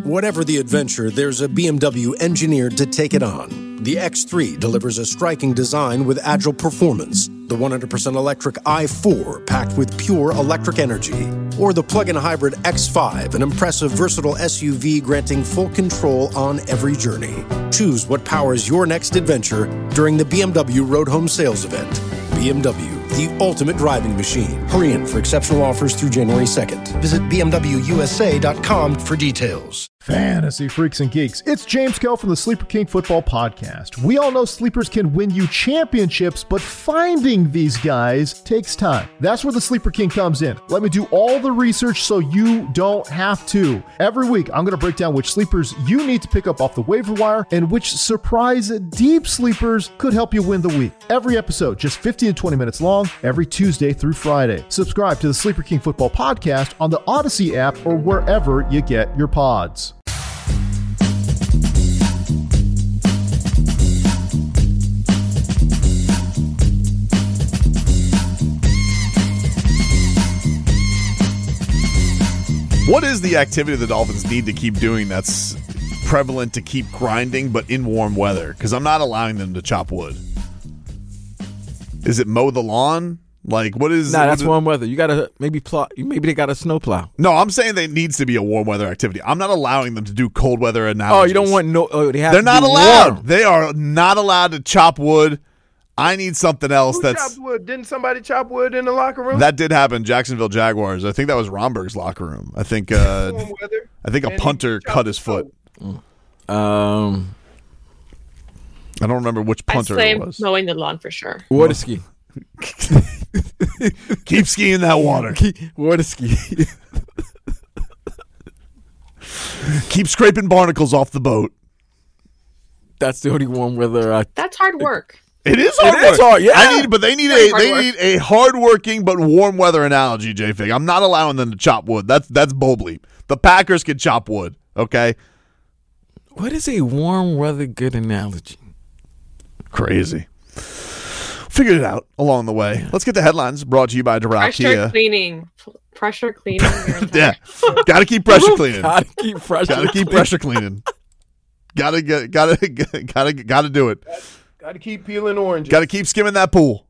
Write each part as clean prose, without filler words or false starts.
Whatever the adventure, there's a BMW engineered to take it on. The X3 delivers a striking design with agile performance. The 100% electric i4 packed with pure electric energy. Or the plug-in hybrid X5, an impressive, versatile SUV granting full control on every journey. Choose what powers your next adventure during the BMW Road Home Sales Event. BMW, the ultimate driving machine. Hurry in for exceptional offers through January 2nd. Visit bmwusa.com for details. Fantasy freaks and geeks, it's James Kell from the Sleeper King Football Podcast. We all know sleepers can win you championships, but finding these guys takes time. That's where the Sleeper King comes in. Let me do all the research so you don't have to. Every week, I'm going to break down which sleepers you need to pick up off the waiver wire and which surprise deep sleepers could help you win the week. Every episode, just 15 to 20 minutes long, every Tuesday through Friday. Subscribe to the Sleeper King Football Podcast on the Odyssey app or wherever you get your pods. What is the activity the Dolphins need to keep doing that's prevalent to keep grinding, but in warm weather? Because I'm not allowing them to chop wood. Is it mow the lawn? Like, what is... Nah, that's warm weather. You got to maybe plow. Maybe they got a snow plow. No, I'm saying there needs to be a warm weather activity. I'm not allowing them to do cold weather analogies. Oh, you don't want no... Oh, they're not allowed. Warm. They are not allowed to chop wood. I need something else. Who chopped wood? Didn't somebody chop wood in the locker room? That did happen. Jacksonville Jaguars. I think that was Romberg's locker room. I think a punter cut his foot. I don't remember which punter it was. Mowing the lawn for sure. Water ski. Keep skiing that water. Water ski. Keep scraping barnacles off the boat. That's the only warm weather. That's hard work. It is hard work. It is hard, yeah. They need a hard-working but warm weather analogy, J-Fig. I'm not allowing them to chop wood. That's Bobley. The Packers can chop wood, okay? What is a warm weather good analogy? Crazy. Figured it out along the way. Let's get the headlines brought to you by Doral Kia. Pressure cleaning. Yeah. Got to keep pressure cleaning. Got to keep pressure cleaning. Got to do it. Got to keep peeling oranges. Got to keep skimming that pool.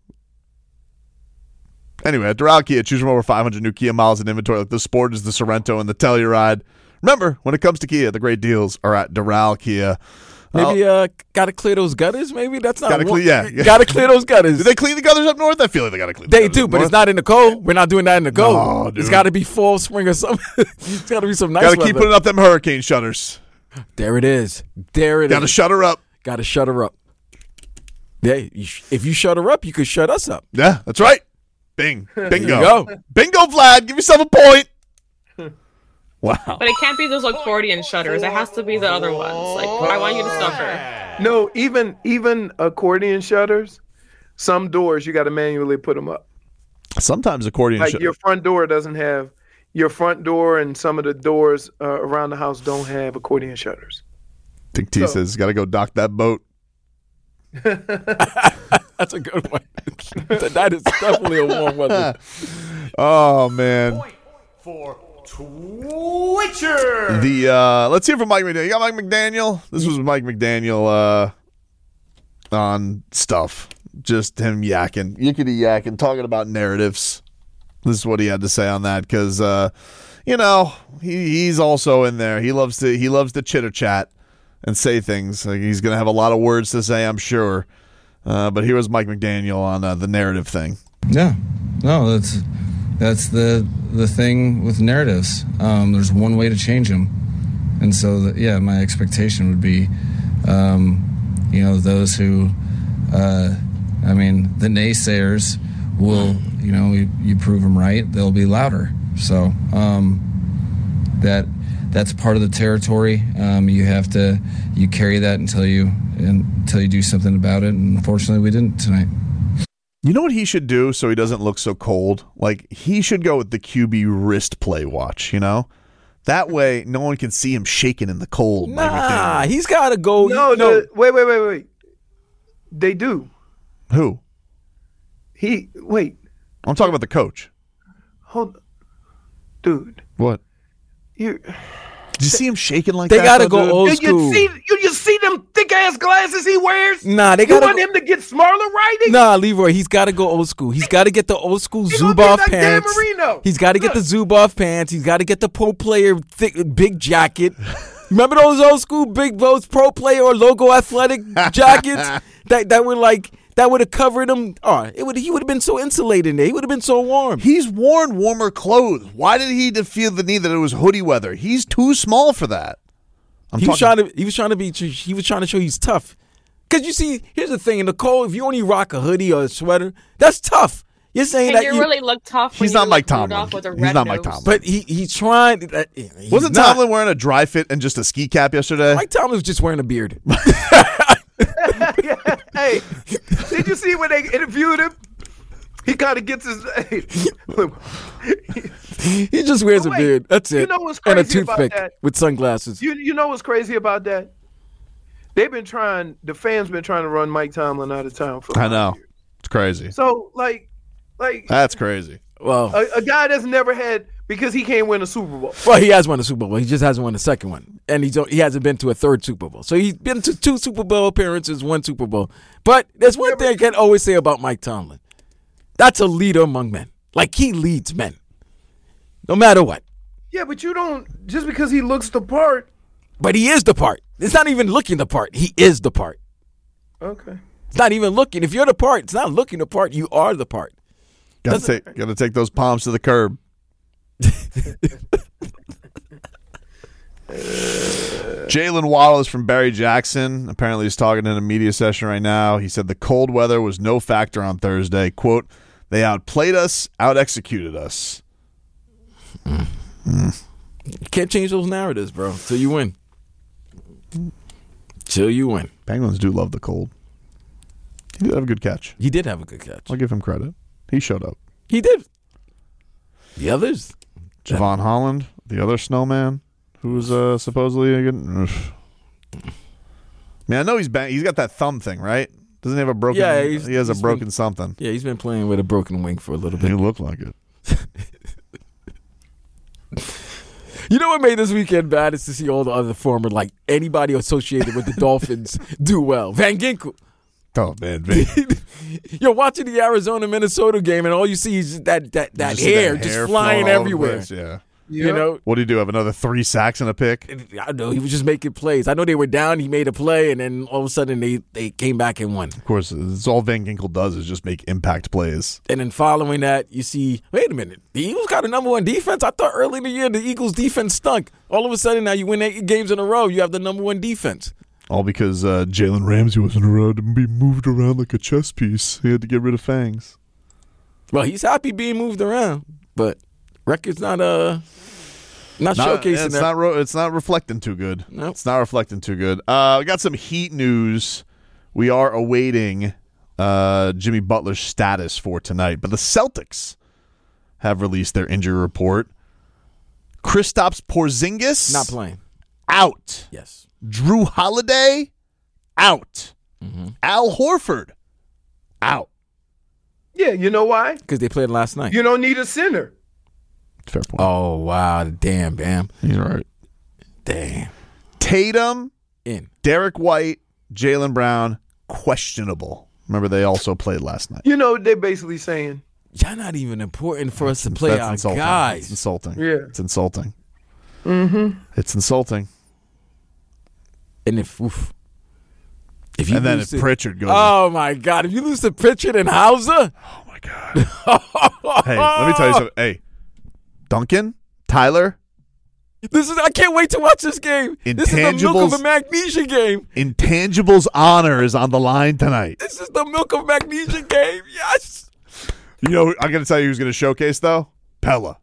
Anyway, at Doral Kia, choose from over 500 new Kia models in inventory. Like the Sport is the Sorrento and the Telluride. Remember, when it comes to Kia, the great deals are at Doral Kia. Maybe got to clear those gutters. Maybe that's not. Got to clear those gutters. Do they clean the gutters up north? I feel like they got to clean. They do, but it's not in the cold. We're not doing that in the cold. No, dude. It's got to be fall, spring, or something. It's got to be some nice. Got to keep putting up them hurricane shutters. There it is. Got to shut her up. Got to shut her up. Yeah, if you shut her up, you could shut us up. Yeah, that's right. Bingo. Go. Bingo, Vlad. Give yourself a point. Wow. But it can't be those accordion shutters. It has to be the other ones. Like, I want you to suffer. No, even accordion shutters, some doors you got to manually put them up. Sometimes accordion shutters. Like your front door doesn't have, your front door and some of the doors around the house don't have accordion shutters. I think T says, got to go dock that boat. That's a good one. That is definitely a warm weather. Oh, man. Point for Twitcher. Let's hear from Mike McDaniel. You got Mike McDaniel? This was Mike McDaniel on stuff. Just him yakking, talking about narratives. This is what he had to say on that because, he's also in there. He loves to chitter chat and say things. Like he's going to have a lot of words to say, I'm sure. But here was Mike McDaniel on the narrative thing. Yeah, no, that's the thing with narratives. There's one way to change them, and so my expectation would be, those who, the naysayers will, you prove them right, they'll be louder. So that's part of the territory. You carry that until you do something about it. And unfortunately, we didn't tonight. You know what he should do so he doesn't look so cold? Like, he should go with the QB wrist play watch, That way, no one can see him shaking in the cold. Nah, he's got to go. No. Wait. They do. Who? Wait. I'm talking about the coach. Hold. Dude. What? Did you see him shaking like They that? gotta though, go dude? old You school. see them thick ass glasses he wears? Nah, they You gotta want go- him to get smaller writing? Nah, Leroy, he's got to go old school. He's got to get the old school He gonna be Zuboff like Dan pants. Marino. He's got to get the Look. Zuboff pants. He's got to get the pro player thick, big jacket. Remember those old school those pro player or logo athletic jackets that were like that would have covered him? Oh, he would have been so insulated in there. He would have been so warm. He's worn warmer clothes. Why did he feel the need that it was hoodie weather? He's too small for that. He was trying to show he's tough. Cause you see, here's the thing: in the cold, if you only rock a hoodie or a sweater, that's tough. You're saying And that you really look tough. He's when not you Mike look Tomlin. Rudolph with a He's red not Mike nose. Tomlin. but he's trying. He's Wasn't not. Tomlin wearing a dry fit and just a ski cap yesterday? Mike Tomlin was just wearing a beard. Hey, did you see when they interviewed him? He kind of gets his. He just wears a Wait, beard. That's it. you know what's and a crazy about toothpick that? with sunglasses. You know what's crazy about that? The fans been trying to run Mike Tomlin out of town for. I know. It's crazy. So like That's crazy. Well, a guy that's never had because he can't win a Super Bowl. he has won a Super Bowl. He just hasn't won the second one, and he hasn't been to a third Super Bowl. So he's been to 2 Super Bowl appearances, 1 Super Bowl. But there's one thing I can always say about Mike Tomlin: that's a leader among men. Like he leads men, no matter what. Yeah, but you don't just because he looks the part. But he is the part. It's not even looking the part. He is the part. Okay. It's not even looking. If you're the part, it's not looking the part. You are the part. Gotta take those palms to the curb. Jalen Waddle is from Barry Jackson. Apparently he's talking in a media session right now. He said the cold weather was no factor on Thursday. Quote, they outplayed us, out-executed us. You can't change those narratives, bro, till you win. Till you win. Penguins do love the cold. He did have a good catch. He did have a good catch. I'll give him credit. He showed up. He did. The others? Javon Holland, the other snowman, who was supposedly a good. Man, I know he's got that thumb thing, right? Doesn't he have a broken? Yeah, he has a broken something. Yeah, he's been playing with a broken wing for a little bit. He looked like it. You know what made this weekend bad is to see all the other former, like anybody associated with the Dolphins do well. Van Ginkel. Oh man, You're watching the Arizona-Minnesota game, and all you see is that hair just flying all over the everywhere. place, yeah. You know, What did he do? Have another 3 sacks and a pick? I know he was just making plays. I know they were down. He made a play, and then all of a sudden they came back and won. Of course, it's all Van Ginkel does is just make impact plays. And then following that, you see, wait a minute, the Eagles got a number 1 defense. I thought early in the year the Eagles defense stunk. All of a sudden now you win 8 games in a row. You have the number 1 defense. All because Jalen Ramsey wasn't allowed to be moved around like a chess piece. He had to get rid of fangs. Well, he's happy being moved around, but record's not showcasing that. It's not reflecting too good. Nope. It's not reflecting too good. We got some Heat news. We are awaiting Jimmy Butler's status for tonight, but the Celtics have released their injury report. Kristaps Porzingis Not playing. out. Yes. Drew Holiday out. Al Horford out. Yeah, you know why? Because they played last night. You don't need a center. Fair point. Oh, wow. Damn, Bam. He's right. Damn. Tatum, In. Derek White, Jaylen Brown, questionable. Remember, they also played last night. You know, they're basically saying, Y'all not even important for us to play That's our insulting. guys. It's insulting. Yeah. It's insulting. Mm-hmm. It's insulting. And if you And then lose if to- Pritchard goes, Oh, my God. If you lose to Pritchard and Hauser. oh my God. Hey, let me tell you something. Hey, Duncan, Tyler, I can't wait to watch this game. This is the milk of a magnesia game. Intangibles honor is on the line tonight. This is the milk of magnesia game. Yes. You know, I'm going to tell you who's going to showcase, though? Pella.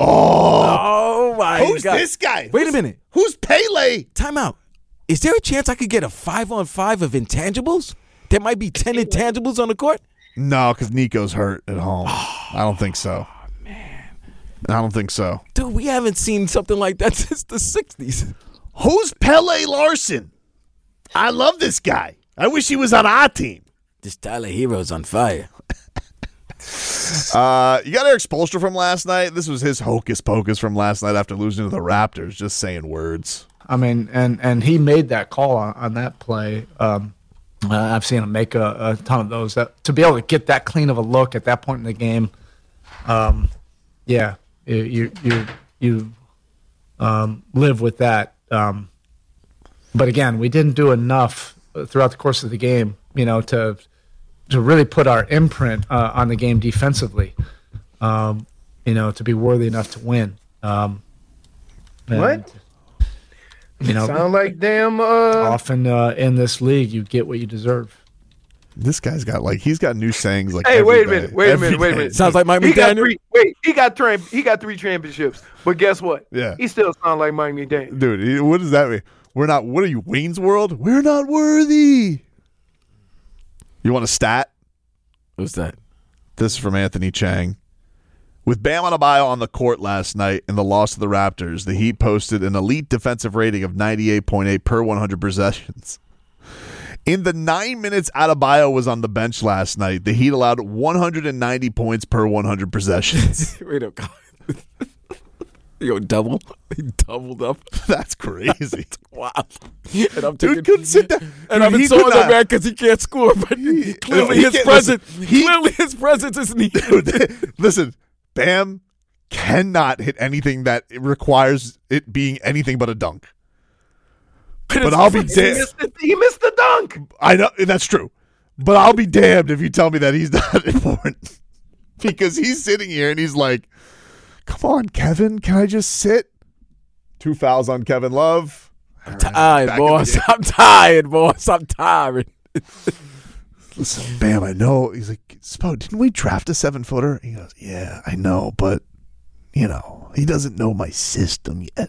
Oh, my Who's God. this guy? Wait a minute. Who's Pele? Time out. Is there a chance I could get a 5-on-5 of intangibles? There might be 10 intangibles on the court. No, because Nico's hurt at home. I don't think so. Man. I don't think so. Dude, we haven't seen something like that since the 60s. Who's Pele Larson? I love this guy. I wish he was on our team. This Tyler Hero's on fire. You got Eric Spoelstra from last night. This was his hocus pocus from last night after losing to the Raptors, just saying words. I mean, and he made that call on that play. I've seen him make a ton of those. To be able to get that clean of a look at that point in the game, you live with that. But again, we didn't do enough throughout the course of the game, to really put our imprint on the game defensively, to be worthy enough to win. What? Sound like damn. Often in this league, you get what you deserve. This guy's got he's got new sayings like. Hey, every wait a day. minute. Sounds like Mike He got McDaniel. he got 3 championships, but guess what? Yeah. He still sounds like Mike McDaniel. Dude, what does that mean? We're not. What are you, Wayne's World? We're not worthy. You want a stat? What's that? This is from Anthony Chang. With Bam Adebayo on the court last night in the loss to the Raptors, the Heat posted an elite defensive rating of 98.8 per 100 possessions. In the 9 minutes Adebayo was on the bench last night, the Heat allowed 190 points per 100 possessions. Wait a minute. He doubled up. That's crazy. Wow. And I'm taking, Dude couldn't sit there. And I've been so mad because he can't score, but clearly his presence is needed. Dude, listen, Bam cannot hit anything that requires it being anything but a dunk. But I'll be damned. He missed the dunk. I know that's true, but I'll be damned if you tell me that he's not important, because he's sitting here and he's like, "Come on, Kevin, can I just sit?" 2 fouls on Kevin Love. I'm tired, boss. I'm tired, boss. I'm tired. Listen, Bam, I know. He's like, Spo, didn't we draft a 7-footer? He goes, yeah, I know, but he doesn't know my system yet.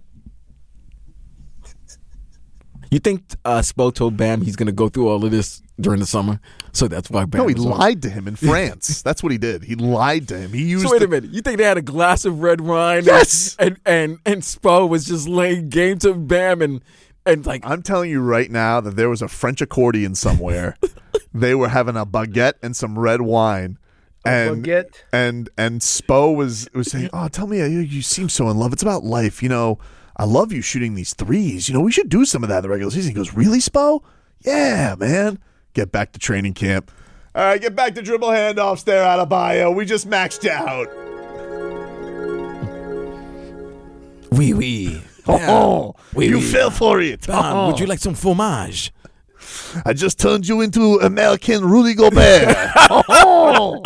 You think Spo told Bam he's going to go through all of this during the summer? So that's why Bam. No, he was on. lied to him in France. That's what he did. He lied to him. He used. So wait a minute. You think they had a glass of red wine? Yes. And Spo was just laying game to Bam and like. I'm telling you right now that there was a French accordion somewhere. They were having a baguette and some red wine. And Spo was saying, "Oh, tell me, you seem so in love. It's about life, I love you shooting these threes. We should do some of that in the regular season." He goes, "Really, Spo? Yeah, man. Get back to training camp. All right, get back to dribble handoffs there, Adebayo. We just maxed out." Oui. Oh, Oui, you oui. fell for it. Bam, would you like some fromage? I just turned you into American Rudy Gobert. Oh.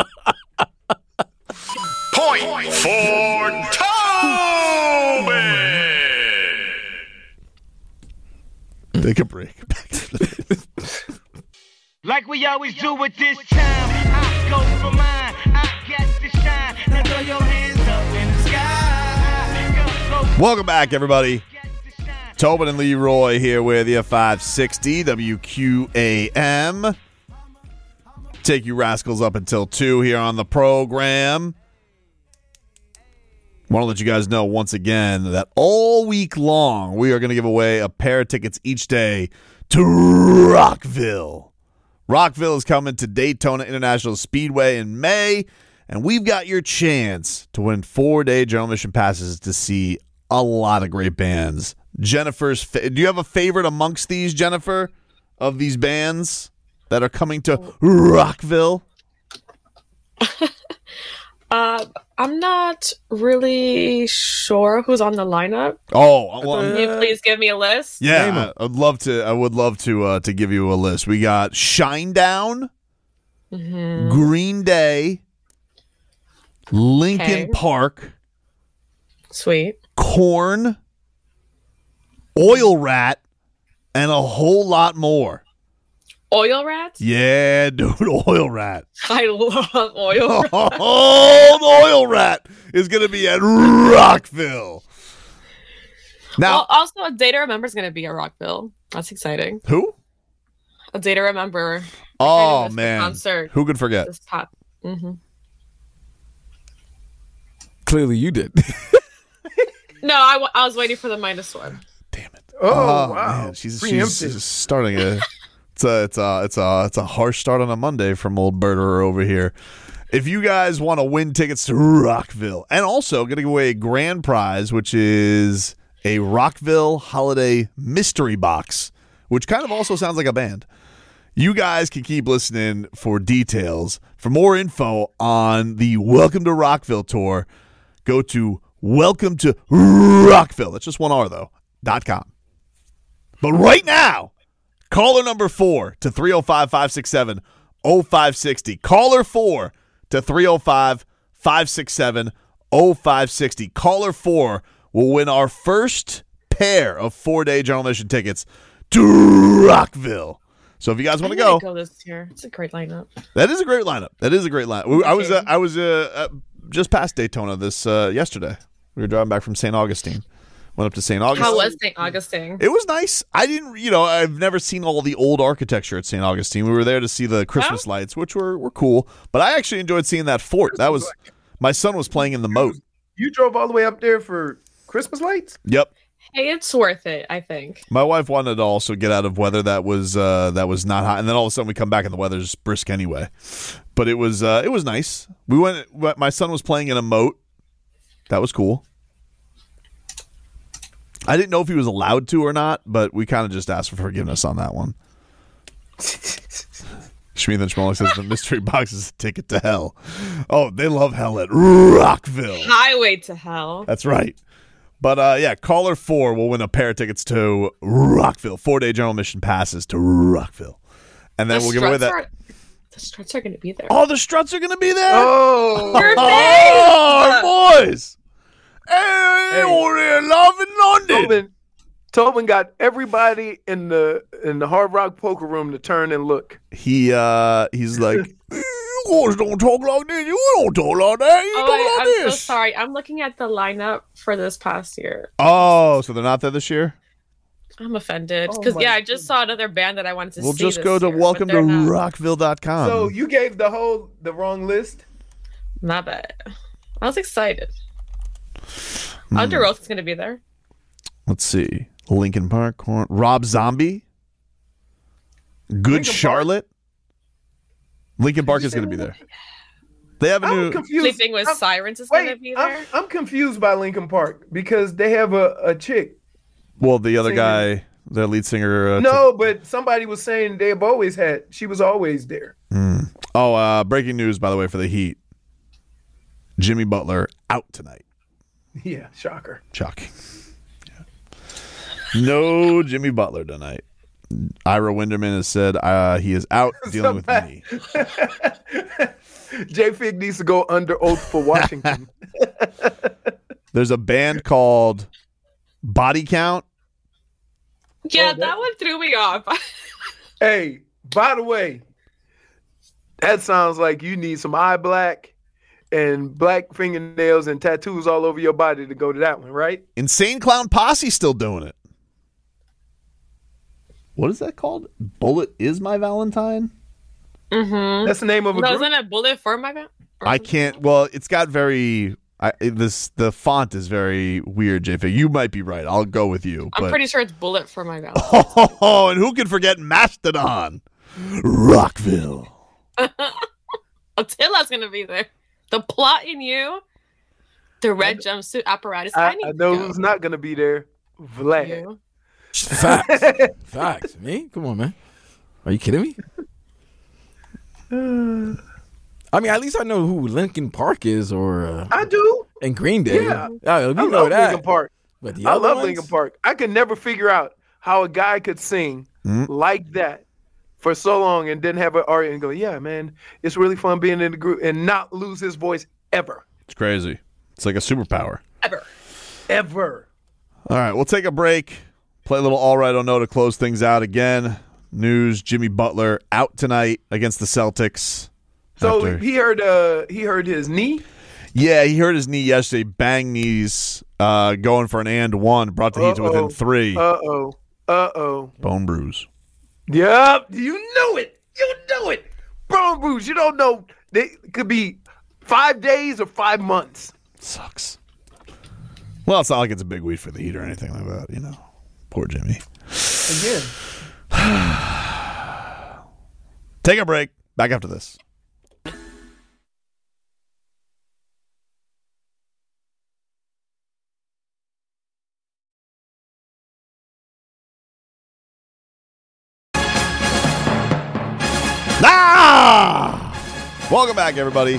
Point for Tobin. Take a break. Like we always do at this time, I go for mine. I got to shine. Now throw your hands up in the sky. Welcome back, everybody. Tobin and Leroy here with you, 560 WQAM. Take you rascals up until 2 here on the program. Want to let you guys know once again that all week long we are going to give away a pair of tickets each day to Rockville. Rockville is coming to Daytona International Speedway in May, and we've got your chance to win 4-day general admission passes to see a lot of great bands. Jennifer's, do you have a favorite amongst these, Jennifer, of these bands that are coming to Rockville? I'm not really sure who's on the lineup. Oh, well, Can you please give me a list? yeah, I would love to give you a list. We got Shinedown, Green Day, Linkin Okay. Park, Sweet. Korn, Oil Rat, and a whole lot more. Oil Rats? Yeah, dude, Oil Rat. I love Oil Rats. Oh, the Oil Rat is going to be at Rockville. Now, Well, also, A Day to Remember is going to be at Rockville. That's exciting. who? A Day to Remember. Oh, The man. concert. Who could forget? This pop. Clearly you did. No, I was waiting for the -1. Damn it. Oh, wow. Man, she's Preemptive. starting a it's a harsh start on a Monday from old Berterer over here. If you guys want to win tickets to Rockville, and also going to give away a grand prize, which is a Rockville Holiday Mystery Box, which kind of also sounds like a band. You guys can keep listening for details. For more info on the Welcome to Rockville tour, go to Welcome to Rockville. That's just one R, though, .com. But right now, caller number 4 to 305-567-0560. Caller 4 to 305-567-0560. Caller 4 will win our first pair of 4-day general admission tickets to Rockville. So if you guys want to go this year. It's a great lineup. That is a great lineup. I was just past Daytona this yesterday. We were driving back from St. Augustine. Went up to St. Augustine. How was St. Augustine? It was nice. I've never seen all the old architecture at St. Augustine. We were there to see the Christmas lights, which were cool. But I actually enjoyed seeing that fort. That was my son was playing in the moat. You drove all the way up there for Christmas lights? Yep. Hey, it's worth it, I think. My wife wanted to also get out of weather that was not hot, and then all of a sudden we come back and the weather's brisk anyway. But it was nice. We went. My son was playing in a moat. That was cool. I didn't know if he was allowed to or not, but we kind of just asked for forgiveness on that one. Shmeethan Schmolik says the mystery box is a ticket to hell. Oh, they love hell at Rockville. Highway to hell. That's right. But, caller 4 will win a pair of tickets to Rockville. 4-day general admission passes to Rockville. And then we'll give away that. The Struts are going to be there. Oh, the Struts are going to be there? Oh. Oh, boys. Hey, we're love in London. Tobin got everybody in the Hard Rock poker room to turn and look. He's like, you guys don't talk like this. You don't talk like that. You talk like I'm this. so sorry. I'm looking at the lineup for this past year. Oh, so they're not there this year? I'm offended because I just saw another band that I wanted to see. We'll just go to welcome to rockville.com. So you gave the wrong list? My bad. I was excited. Under Oath is going to be there. Let's see. Linkin Park, Rob Zombie, Good Charlotte. Linkin Park is going to be there. They have a new. Sleeping with Sirens is going to be there. I'm confused by Linkin Park because they have a chick. Well, the other guy, the lead singer. No, but somebody was saying they've always had. She was always there. Oh, breaking news, by the way, for the Heat. Jimmy Butler out tonight. Yeah, shocker. Shocking. Yeah. No Jimmy Butler tonight. Ira Winderman has said he is out dealing with me. J Fig needs to go under oath for Washington. There's a band called Body Count. Yeah, that one threw me off. Hey, by the way, that sounds like you need some eye black and black fingernails and tattoos all over your body to go to that one, right? Insane Clown Posse still doing it. What is that called? Bullet is My Valentine? Mm-hmm. That's the name of a group? Isn't it Bullet for My Valentine? I can't. Well, it's got very. The font is very weird, JF. You might be right. I'll go with you. I'm pretty sure it's Bullet for My Valentine. Oh, and who can forget Mastodon? Rockville. Attila's going to be there. The Plot in You. The red jumpsuit apparatus. I know who's not going to be there. Vlad. You. Facts. Facts. Me? Come on, man. Are you kidding me? I mean, at least I know who Linkin Park is, or I do. And Green Day. Yeah, we I know love that. Linkin Park. But I love Linkin Park. I could never figure out how a guy could sing like that for so long and didn't have an art and go, yeah, man, it's really fun being in the group and not lose his voice ever. It's crazy. It's like a superpower. Ever. All right, we'll take a break. Play a little All Right or No to close things out again. News: Jimmy Butler out tonight against the Celtics. So he hurt his knee? Yeah, he hurt his knee yesterday. Bang knees going for an and one. Brought the Heat to within 3. Uh-oh. Bone bruise. Yep. You knew it. Bone bruise. You don't know. It could be 5 days or 5 months. Sucks. Well, it's not like it's a big week for the Heat or anything like that, you know. Poor Jimmy. Again. Take a break. Back after this. Welcome back, everybody.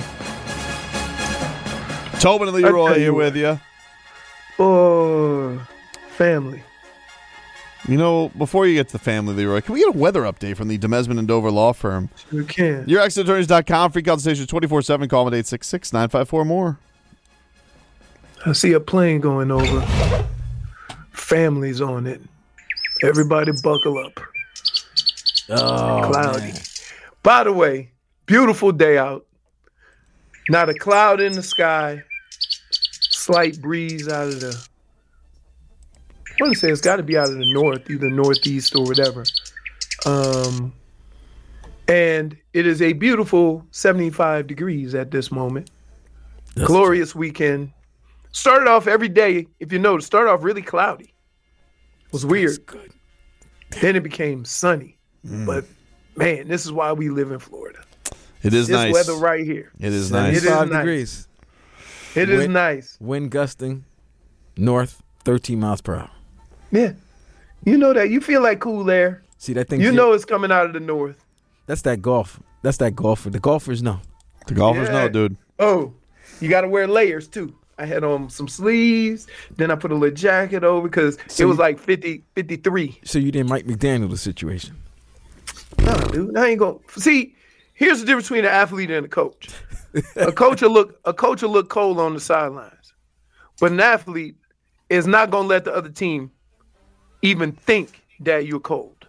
Tobin and Leroy here with you. Oh, family. You know, before you get to the family, Leroy, can we get a weather update from the Demesman and Dover law firm? You can. YourExitAttorneys.com. Free consultation 24/7. Call them at 866-954-MORE. I see a plane going over. Families on it. Everybody buckle up. Oh, Cloudy. man. By the way, beautiful day out. Not a cloud in the sky. Slight breeze out of the... I want to say it's got to be out of the north, either northeast or whatever. And it is a beautiful 75 degrees at this moment. That's Glorious weekend. Started off every day, if you notice, started off really cloudy. It was weird. good. Then it became sunny. But, man, this is why we live in Florida. It is This nice. weather right here. It is nice. It is 75 nice. degrees. It is nice. Wind gusting north, 13 miles per hour. Yeah. You know that. You feel like cool air. See that thing? You know it's coming out of the north. That's that golf. That's that golfer. The golfers know. The golfers Yeah. know, dude. Oh, you got to wear layers too. I had on some sleeves. Then I put a little jacket over because it was like 50, 53. So you didn't Mike McDaniel the situation. Nah, dude. I ain't going to. See, here's the difference between an athlete and a coach. A coach will look cold on the sidelines. But an athlete is not going to let the other team even think that you're cold.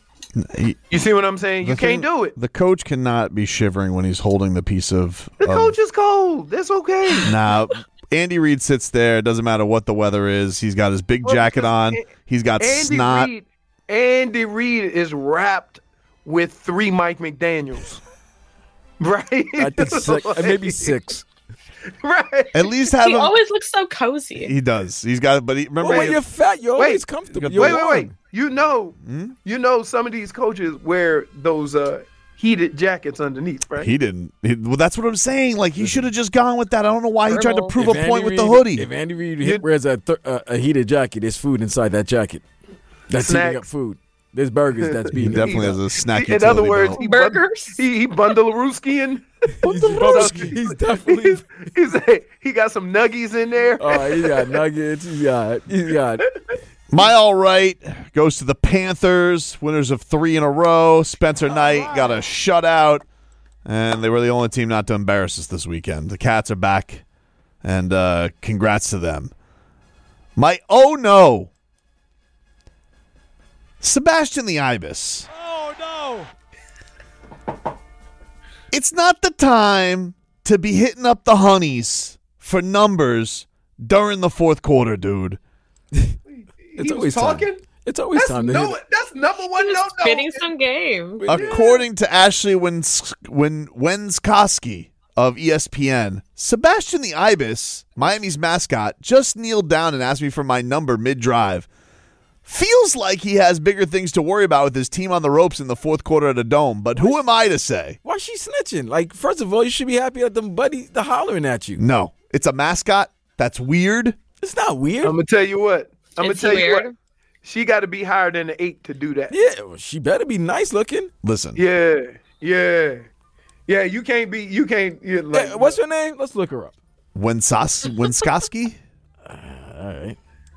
You see what I'm saying? You can't do it. The coach cannot be shivering when he's holding the piece of... The coach is cold. That's okay. Nah, Andy Reid sits there. It doesn't matter what the weather is. He's got his big jacket on. He's got snot. Andy Reid is wrapped with 3 Mike McDaniels. Right? I think maybe 6. Right. At least have He him. always looks so cozy. He does. He's got. But remember, Well, when you're fat, you're always comfortable. You're Wait. warm. You know, some of these coaches wear those heated jackets underneath, right? he didn't. Well, that's what I'm saying. Like he should have just gone with that. I don't know why he tried to Thermal. prove If a Andy point with the Reid- hoodie. If Andy Reid wears a heated jacket, there's food inside that jacket. That's Snacks. heating up food. The's burgers that's being He definitely has a snack. In other utility words, belt. Burgers? he bundle a Rooski in. He's definitely. He got some nuggies in there. Oh, he got nuggets. He got. My all right goes to the Panthers, winners of 3 in a row. Spencer Knight got a shutout, and they were the only team not to embarrass us this weekend. The Cats are back, and congrats to them. My oh no, Sebastian the Ibis. Oh no! It's not the time to be hitting up the honeys for numbers during the fourth quarter, dude. It's always talking? time. It's always time to hit it. That's number one. He No, was spitting some game. According to Ashley Wenskoski of ESPN, Sebastian the Ibis, Miami's mascot, just kneeled down and asked me for my number mid-drive. Feels like he has bigger things to worry about with his team on the ropes in the fourth quarter at a Dome, but who am I to say? Why is she snitching? Like, first of all, you should be happy that them buddies they're hollering at you. No, it's a mascot. That's weird. It's not weird. I'm gonna tell you what. It's weird. She got to be higher than an 8 to do that. Yeah, well, she better be nice looking. Listen. Yeah. You can't be. You can't. You're like, Hey, what's her name? Let's look her up. Wenskoski? All right.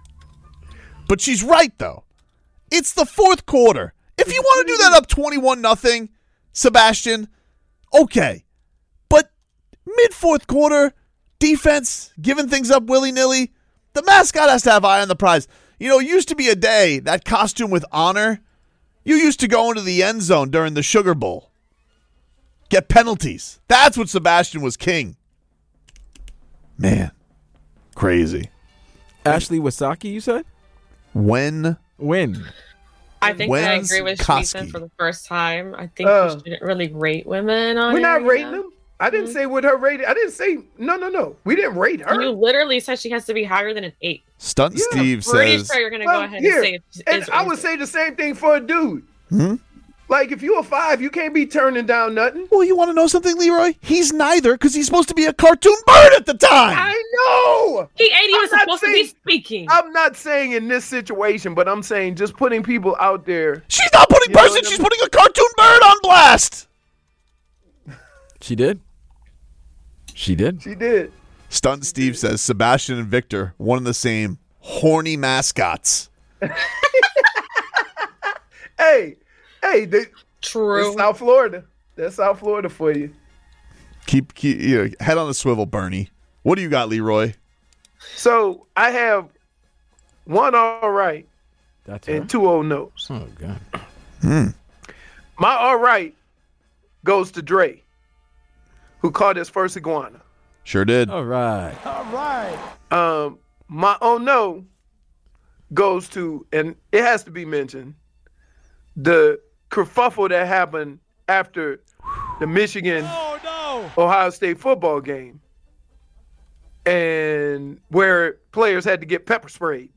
But she's right, though. It's the fourth quarter. If you want to do that up 21-0, Sebastian, okay. But mid-fourth quarter, defense, giving things up willy-nilly, the mascot has to have eye on the prize. You know, it used to be a day, that costume with honor, you used to go into the end zone during the Sugar Bowl. Get penalties. That's what Sebastian was king. Man, crazy. Ashley Wasaki, you said? When? I think I agree with Shmita for the first time. I think we shouldn't really rate women on We're not here, rating them. I didn't say what her rating. I didn't say no. We didn't rate her. You literally said she has to be higher than an 8. Stunt Steve Pretty says. sure you're gonna go ahead and say it's and I would say the same thing for a dude. Like if you're a 5, you can't be turning down nothing. Well, you want to know something, Leroy? He's neither because he's supposed to be a cartoon bird at the time. I know. He was supposed to be speaking. I'm not saying in this situation, but I'm saying just putting people out there. She's not putting person. She's putting a cartoon bird on blast. She did. She did. Stunt Steve says Sebastian and Victor, one and the same, horny mascots. Hey, true. That's South Florida. That's South Florida for you. Keep head on the swivel, Bernie. What do you got, Leroy? So I have one all right and 2 old no's. Oh, God. My all right goes to Dre, who caught his first iguana. Sure did. All right. My oh no goes to, and it has to be mentioned, the kerfuffle that happened after the Michigan Ohio State football game, and where players had to get pepper sprayed.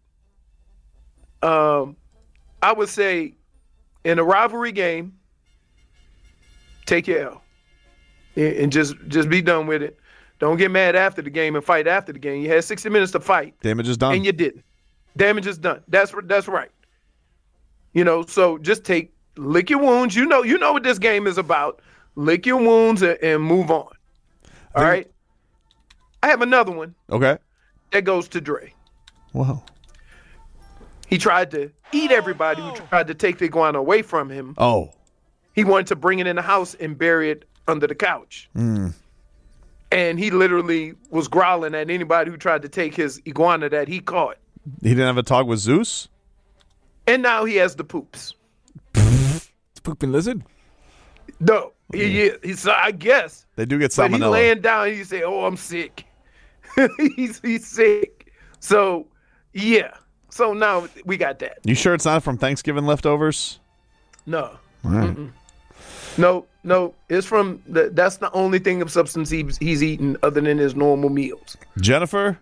I would say in a rivalry game, take your L and just be done with it. Don't get mad after the game and fight after the game. You had 60 minutes to fight. Damage is done. And you didn't. Damage is done. That's right. So just lick your wounds. You know what this game is about. Lick your wounds and move on. All right? I have another one. Okay. That goes to Dre. Wow. He tried to eat everybody who tried to take the iguana away from him. Oh. He wanted to bring it in the house and bury it under the couch. And he literally was growling at anybody who tried to take his iguana that he caught. He didn't have a talk with Zeus? And now he has the poops. Pooping lizard? No. He's I guess. They do get salmonella. But he's laying down and he say, "Oh, I'm sick." he's sick. So, yeah. So now we got that. You sure it's not from Thanksgiving leftovers? No. All right. No. It's from that's the only thing of substance he's eaten other than his normal meals. Jennifer?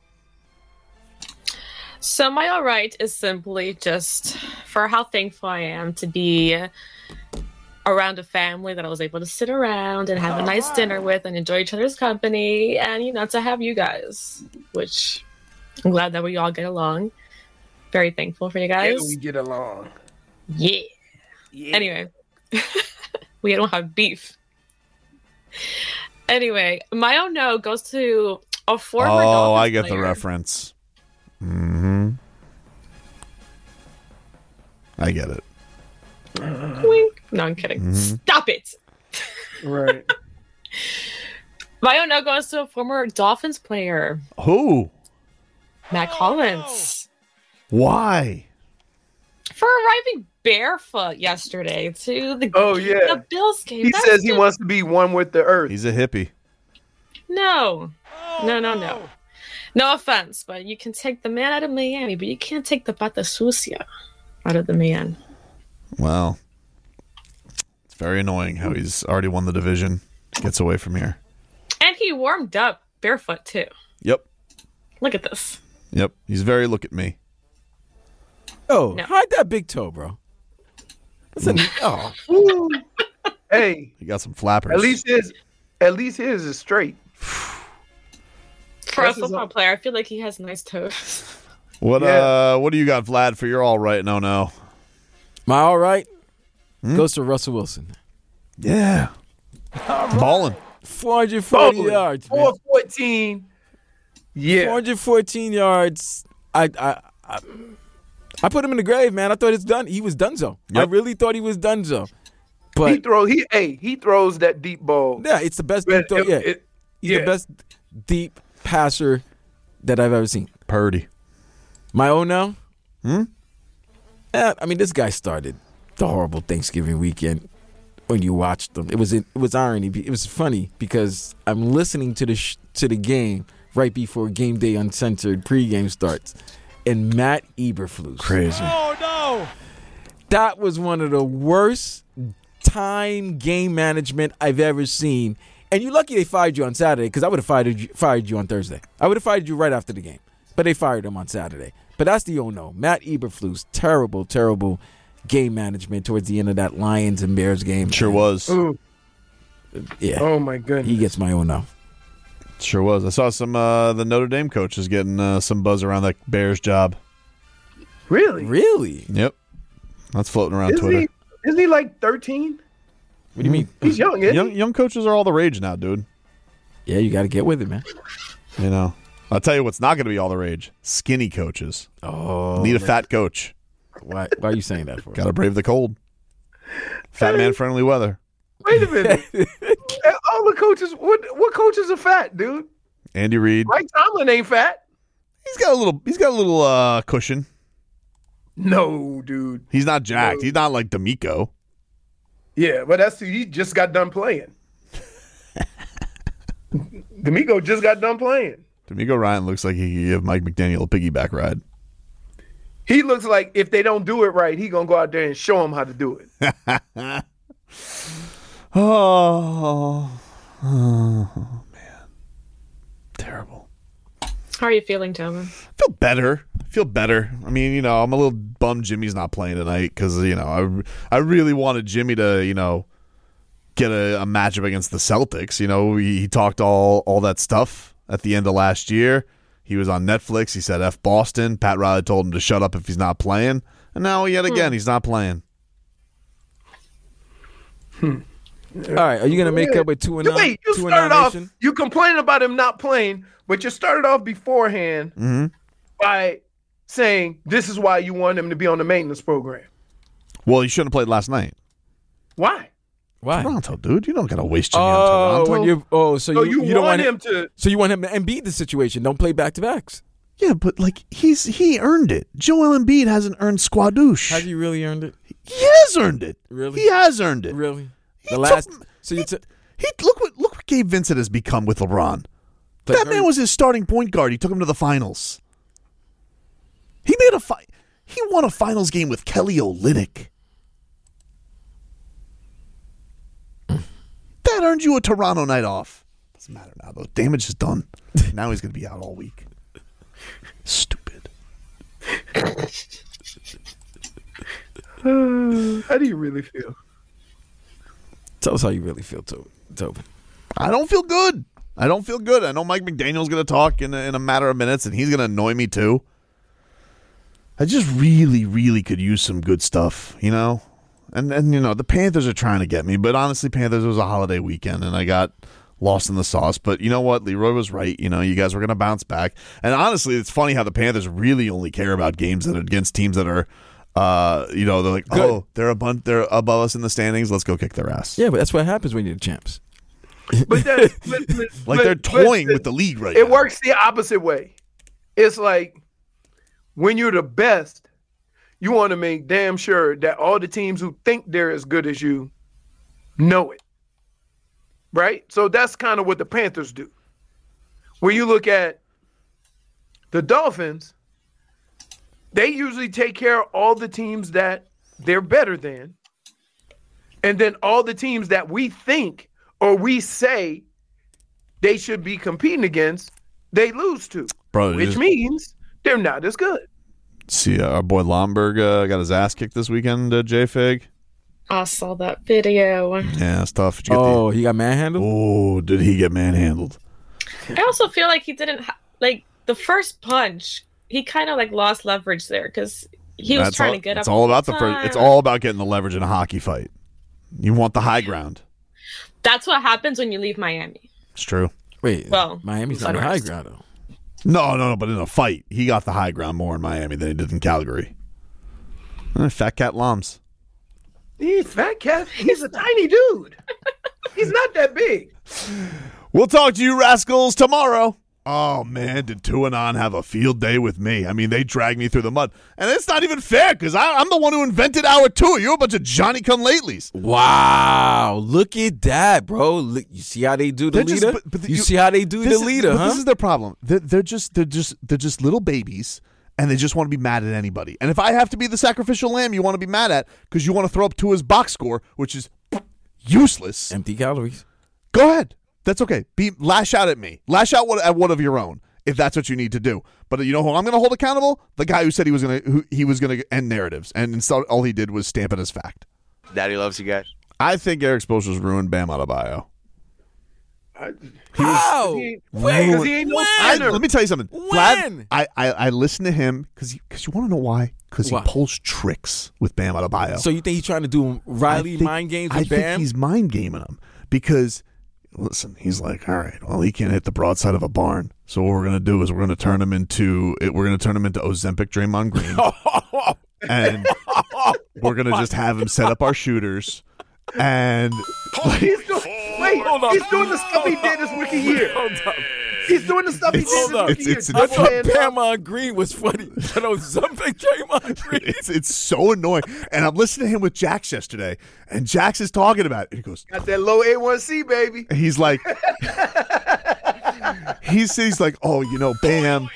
So my all right is simply just for how thankful I am to be around a family that I was able to sit around and have a nice dinner with and enjoy each other's company, and to have you guys, which I'm glad that we all get along. Very thankful for you guys. Yeah, we get along. Yeah. Anyway, we don't have beef. Anyway, my oh no goes to a former Dolphins I get player. the reference. Mm-hmm. I get it. Wink. No, I'm kidding. Mm-hmm. Stop it. Right. My oh no goes to a former Dolphins player. Who? Matt Collins. Why? For arriving barefoot yesterday to the Bills game. He says he wants to be one with the earth. He's a hippie. No. No offense, but you can take the man out of Miami, but you can't take the Bata Sucia out of the man. Well, it's very annoying how he's already won the division. Gets away from here. And he warmed up barefoot, too. Yep. Look at this. Yep. He's very look at me. Oh, hide that big toe, bro. Hey. He got some flappers. At least his is straight. For a football player, I feel like he has nice toes. What do you got, Vlad, for your all right? No. My all right goes to Russell Wilson. Yeah. Balling. 440 yards. 414. Yeah. 414 yards. I put him in the grave, man. I thought it's done. He was donezo. Yep. I really thought he was donezo. But he throws that deep ball. Yeah, it's the best deep throw. He's the best deep passer that I've ever seen. Purdy. My own now? This guy started the horrible Thanksgiving weekend when you watched them. It was irony. It was funny because I'm listening to the game right before Game Day Uncensored pregame starts, and Matt Eberflus. Crazy. Oh, no. That was one of the worst time game management I've ever seen. And you're lucky they fired you on Saturday, because I would have fired you on Thursday. I would have fired you right after the game. But they fired him on Saturday. But that's the oh-no. Matt Eberflus, terrible, terrible game management towards the end of that Lions and Bears game. Sure was. Ooh. Yeah. Oh, my goodness. He gets my oh-no. Sure was. I saw some the Notre Dame coach is getting some buzz around that Bears job. Really? Really? Yep. That's floating around Twitter. Isn't he like 13? What do you mean? He's young, isn't he? Young coaches are all the rage now, dude. Yeah, you got to get with it, man. You know, I'll tell you what's not going to be all the rage: skinny coaches. Oh, Need a fat coach. Why are you saying that for? Got to brave the cold. Fat man friendly weather. Wait a minute. All the coaches, what coaches are fat, dude? Andy Reid. Mike Tomlin ain't fat. He's got a little cushion. No, dude. He's not jacked. No. He's not like D'Amico. Yeah, but he just got done playing. D'Amico just got done playing. D'Amico Ryan looks like he could give Mike McDaniel a piggyback ride. He looks like if they don't do it right, he gonna go out there and show them how to do it. Oh, man. Terrible. How are you feeling, Tobin? Feel better. I mean, you know, I'm a little bummed Jimmy's not playing tonight because, you know, I really wanted Jimmy to, you know, get a matchup against the Celtics. You know, he talked all that stuff at the end of last year. He was on Netflix. He said F Boston. Pat Riley told him to shut up if he's not playing. And now yet again, he's not playing. All right, are you going to make up with 2-9? Wait, you started off, you complained about him not playing, but you started off beforehand by saying this is why you want him to be on the maintenance program. Well, he shouldn't have played last night. Why? Toronto, dude. You don't got to waste Jimmy on Toronto. So you don't want him to. So you want him to Embiid the situation. Don't play back-to-backs. Yeah, but like he earned it. Joel Embiid hasn't earned squadouche. Has he really earned it? He has earned it. Really? He has earned it. Really? Look what Gabe Vincent has become with LeBron. Like that man was his starting point guard. He took him to the finals. He won a finals game with Kelly Olynyk. That earned you a Toronto night off. Doesn't matter now though. Damage is done. Now he's going to be out all week. Stupid. How do you really feel? Tell us how you really feel, Tobin. I don't feel good. I know Mike McDaniel's going to talk in a matter of minutes, and he's going to annoy me too. I just really, really could use some good stuff, you know? And you know, the Panthers are trying to get me, but honestly, Panthers was a holiday weekend, and I got lost in the sauce. But you know what? Leroy was right. You know, you guys were going to bounce back. And honestly, it's funny how the Panthers really only care about games that are against teams that are you know, they're like, good. Oh, they're above us in the standings. Let's go kick their ass. Yeah, but that's what happens when you're the champs. But they're toying with the league right now. It works the opposite way. It's like when you're the best, you want to make damn sure that all the teams who think they're as good as you know it. Right? So that's kind of what the Panthers do. When you look at the Dolphins, they usually take care of all the teams that they're better than. And then all the teams that we think or we say they should be competing against, they lose to. Which means they're not as good. See, our boy Lomberg got his ass kicked this weekend, J-Fig. I saw that video. Yeah, it's tough. He got manhandled? Oh, did he get manhandled? I also feel like he didn't like the first punch. He kind of like lost leverage there because he was trying to get up. It's all about the first. It's all about getting the leverage in a hockey fight. You want the high ground. That's what happens when you leave Miami. It's true. Wait, well, Miami's not the high ground though. No, but in a fight, he got the high ground more in Miami than he did in Calgary. Fat Cat Loms. He's Fat Cat. He's a tiny dude. He's not that big. We'll talk to you rascals tomorrow. Oh, man, did Tuanon have a field day with me. I mean, they dragged me through the mud. And it's not even fair because I'm the one who invented our tour. You're a bunch of Johnny-come-latelys. Wow. Look at that, bro. Look, you see how they do the leader? You see how they do the leader, huh? This is their problem. They're just little babies, and they just want to be mad at anybody. And if I have to be the sacrificial lamb you want to be mad at because you want to throw up Tua's box score, which is useless. Empty calories. Go ahead. That's okay. Lash out at me. Lash out at one of your own if that's what you need to do. But you know who I'm going to hold accountable? The guy who said he was going to end narratives, and instead all he did was stamp it as fact. Daddy loves you guys. I think Eric Spoelstra's ruined Bam Adebayo. How? Because he ain't no spinner. Let me tell you something. When? Vlad, I listen to him because you want to know why? Because he pulls tricks with Bam Adebayo. So you think he's trying to do Riley mind games with Bam? I think he's mind gaming him because, listen, he's like, all right, well, he can't hit the broadside of a barn. So what we're gonna do is we're gonna turn him into Ozempic Draymond Green, and we're gonna just have him set up our shooters. And he's doing the stuff he did his rookie year. He's doing the stuff he did his rookie year. I thought Draymond Green was funny. I know something Draymond Green. It's so annoying. And I'm listening to him with Jax yesterday, and Jax is talking about it. And he goes, "Got that low A1C, baby." He's like, he's like, oh, Bam.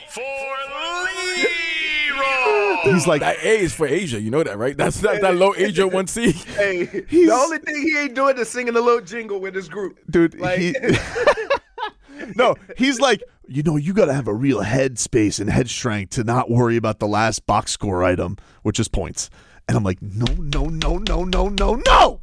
He's like, that A is for Asia. You know that, right? That's that low Asia 1C. Hey, the only thing he ain't doing is singing a little jingle with his group, dude. No, he's like, you got to have a real head space and head strength to not worry about the last box score item, which is points. And I'm like, no.